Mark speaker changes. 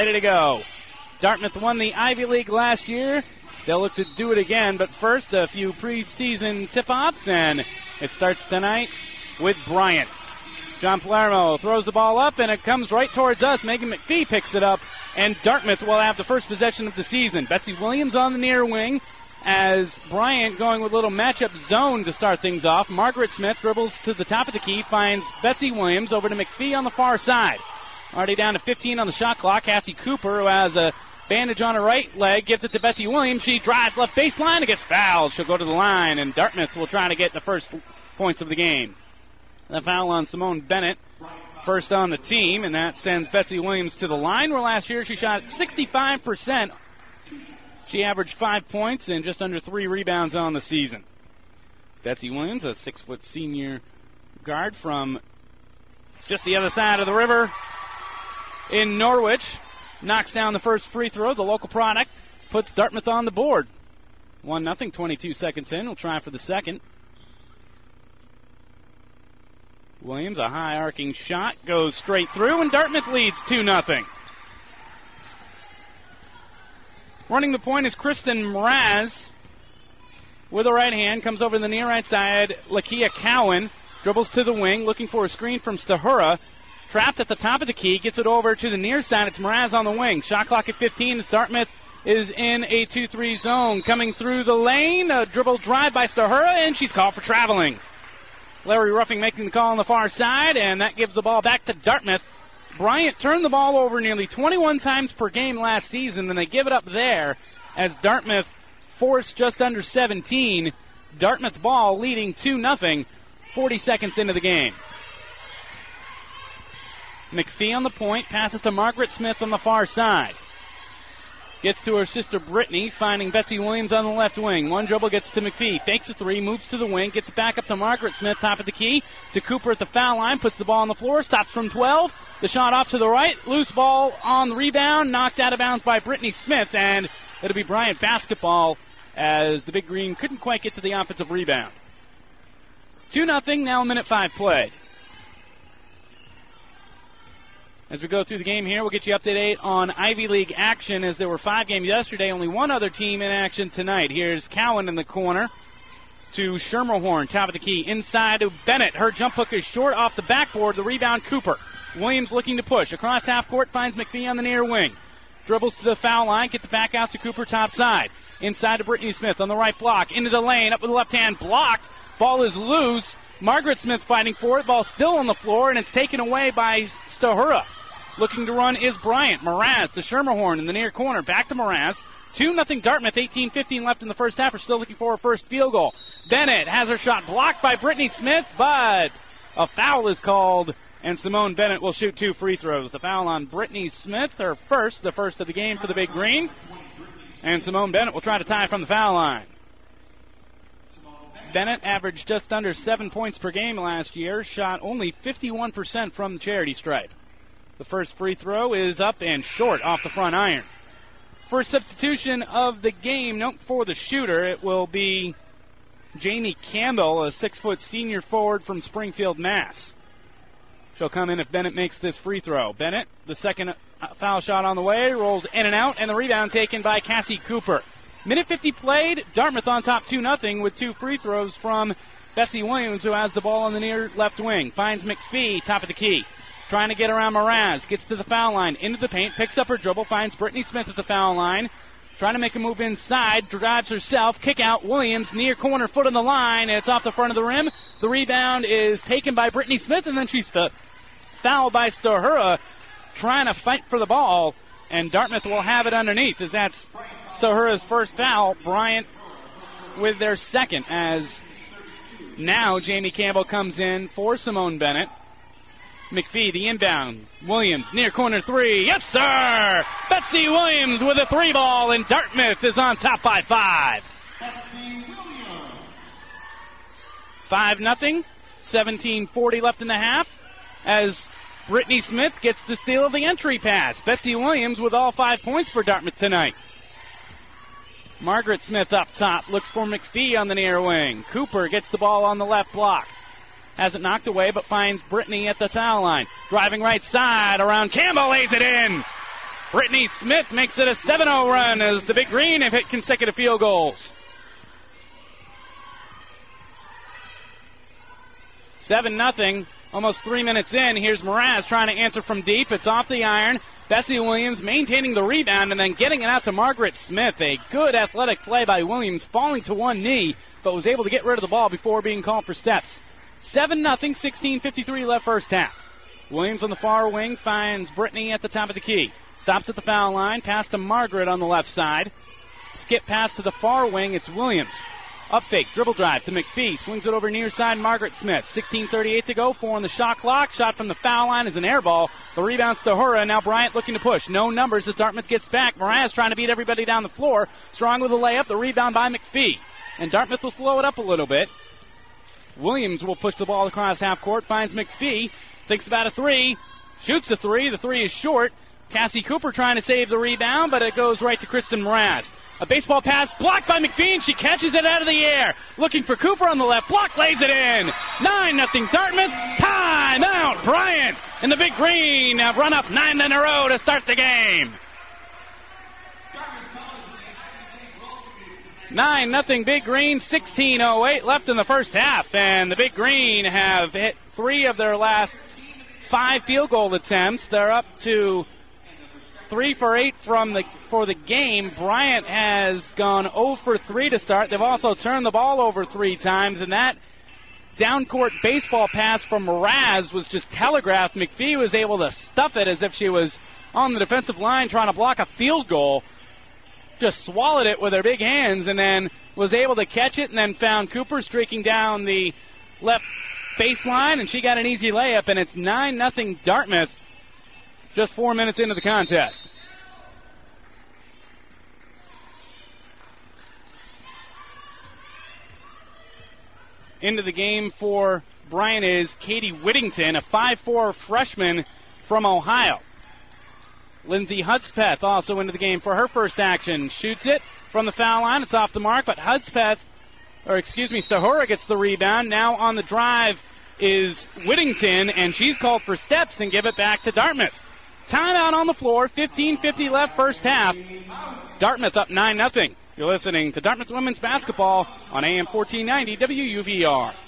Speaker 1: ready to go. Dartmouth won the Ivy League last year. They'll look to do it again, but first a few preseason tip-offs, and it starts tonight with Bryant. John Palermo throws the ball up, and it comes right towards us. Megan McPhee picks it up, and Dartmouth will have the first possession of the season. Betsy Williams on the near wing as Bryant going with a little matchup zone to start things off. Margaret Smith dribbles to the top of the key, finds Betsy Williams over to McPhee on the far side. Already down to 15 on the shot clock. Cassie Cooper, who has a bandage on her right leg, gives it to Betsy Williams. She drives left baseline and gets fouled. She'll go to the line, and Dartmouth will try to get the first points of the game. The foul on Simone Bennett, first on the team, and that sends Betsy Williams to the line, where last year she shot 65%. She averaged 5 points and just under 3 rebounds on the season. Betsy Williams, a 6-foot senior guard from just the other side of the river in Norwich, knocks down the first free throw. The local product puts Dartmouth on the board. 1-0, 22 seconds in. We'll try for the second. Williams, a high arcing shot, goes straight through, and Dartmouth leads 2-0. Running the point is Kristen Mraz with a right hand, comes over to the near right side. Lakia Cowan dribbles to the wing, looking for a screen from Stahura. Trapped at the top of the key, gets it over to the near side. It's Mraz on the wing. Shot clock at 15 as Dartmouth is in a 2-3 zone. Coming through the lane, a dribble drive by Stahura, and she's called for traveling. Larry Ruffing making the call on the far side, and that gives the ball back to Dartmouth. Bryant turned the ball over nearly 21 times per game last season, and they give it up there as Dartmouth forced just under 17. Dartmouth ball leading 2-0, 40 seconds into the game. McPhee on the point, passes to Margaret Smith on the far side. Gets to her sister Brittany, finding Betsy Williams on the left wing. One dribble gets to McPhee, fakes a three, moves to the wing, gets it back up to Margaret Smith, top of the key, to Cooper at the foul line, puts the ball on the floor, stops from 12. The shot off to the right, loose ball on the rebound, knocked out of bounds by Brittany Smith, and it'll be Bryant basketball as the Big Green couldn't quite get to the offensive rebound. 2-0, now a minute 5 played. As we go through the game here, we'll get you up to date on Ivy League action, as there were 5 games yesterday, only one other team in action tonight. Here's Cowan in the corner to Schermerhorn, top of the key, inside to Bennett. Her jump hook is short off the backboard, the rebound Cooper. Williams looking to push. Across half court, finds McPhee on the near wing. Dribbles to the foul line, gets back out to Cooper top side. Inside to Brittany Smith on the right block, into the lane, up with the left hand, blocked. Ball is loose. Margaret Smith fighting for it. Ball still on the floor, and it's taken away by Stahura. Looking to run is Bryant. Mraz to Schermerhorn in the near corner. Back to Mraz. 2-0 Dartmouth. 18-15 left in the first half. We're still looking for her first field goal. Bennett has her shot blocked by Brittany Smith, but a foul is called, and Simone Bennett will shoot 2 free throws. The foul on Brittany Smith, her first, the first of the game for the Big Green. And Simone Bennett will try to tie from the foul line. Bennett averaged just under 7 points per game last year, shot only 51% from the charity stripe. The first free throw is up and short off the front iron. First substitution of the game, note for the shooter, it will be Jamie Campbell, a 6-foot senior forward from Springfield, Mass. She'll come in if Bennett makes this free throw. Bennett, the second foul shot on the way, rolls in and out, and the rebound taken by Cassie Cooper. Minute 50 played, Dartmouth on top 2-0 with 2 free throws from Betsy Williams, who has the ball on the near left wing. Finds McPhee, top of the key. Trying to get around Mraz, gets to the foul line, into the paint, picks up her dribble, finds Brittany Smith at the foul line. Trying to make a move inside, drives herself, kick out, Williams, near corner, foot on the line, and it's off the front of the rim. The rebound is taken by Brittany Smith, and then she's fouled by Stahura, trying to fight for the ball, and Dartmouth will have it underneath, as that's Stahura's first foul. Bryant with their second, as now Jamie Campbell comes in for Simone Bennett. McPhee, the inbound. Williams, near corner 3. Yes, sir! Betsy Williams with a 3 ball, and Dartmouth is on top by 5. 5-0. 17:40 left in the half, as Brittany Smith gets the steal of the entry pass. Betsy Williams with all 5 points for Dartmouth tonight. Margaret Smith up top, looks for McPhee on the near wing. Cooper gets the ball on the left block. Has it knocked away, but finds Brittany at the foul line. Driving right side around Campbell, lays it in. Brittany Smith makes it a 7-0 run as the Big Green have hit consecutive field goals. 7-0, almost 3 minutes in. Here's Mraz trying to answer from deep. It's off the iron. Bessie Williams maintaining the rebound and then getting it out to Margaret Smith. A good athletic play by Williams, falling to one knee, but was able to get rid of the ball before being called for steps. 7-0, 16:53 left first half. Williams on the far wing finds Brittany at the top of the key. Stops at the foul line, pass to Margaret on the left side. Skip pass to the far wing, it's Williams. Up fake, dribble drive to McPhee. Swings it over near side, Margaret Smith. 16:38 to go, 4 on the shot clock. Shot from the foul line is an air ball. The rebound's to Hura. Now Bryant looking to push. No numbers as Dartmouth gets back. Mraz trying to beat everybody down the floor. Strong with a layup. The rebound by McPhee. And Dartmouth will slow it up a little bit. Williams will push the ball across half court. Finds McPhee. Thinks about a three. Shoots the three. The three is short. Cassie Cooper trying to save the rebound, but it goes right to Kristen Mraz. A baseball pass blocked by McPhee, and she catches it out of the air. Looking for Cooper on the left. Block lays it in. 9-0 Dartmouth. Timeout. Bryant and the Big Green have run up 9 in a row to start the game. 9-0 Big Green. 16:08 left in the first half, and the Big Green have hit 3 of their last 5 field goal attempts. They're up to 3 for 8 for the game. Bryant has gone 0 for 3 to start. They've also turned the ball over 3 times, and that down-court baseball pass from Mraz was just telegraphed. McPhee was able to stuff it as if she was on the defensive line trying to block a field goal. Just swallowed it with her big hands and then was able to catch it, and then found Cooper streaking down the left baseline, and she got an easy layup, and it's 9-0 Dartmouth. Just 4 minutes into the contest. Into the game for Bryant is Katie Whittington, a 5'4 freshman from Ohio. Lindsay Hudspeth also into the game for her first action. Shoots it from the foul line. It's off the mark, but Stahura gets the rebound. Now on the drive is Whittington, and she's called for steps and give it back to Dartmouth. Timeout on the floor, 15:50 left first half. Dartmouth up 9-0. You're listening to Dartmouth Women's Basketball on AM 1490 WUVR.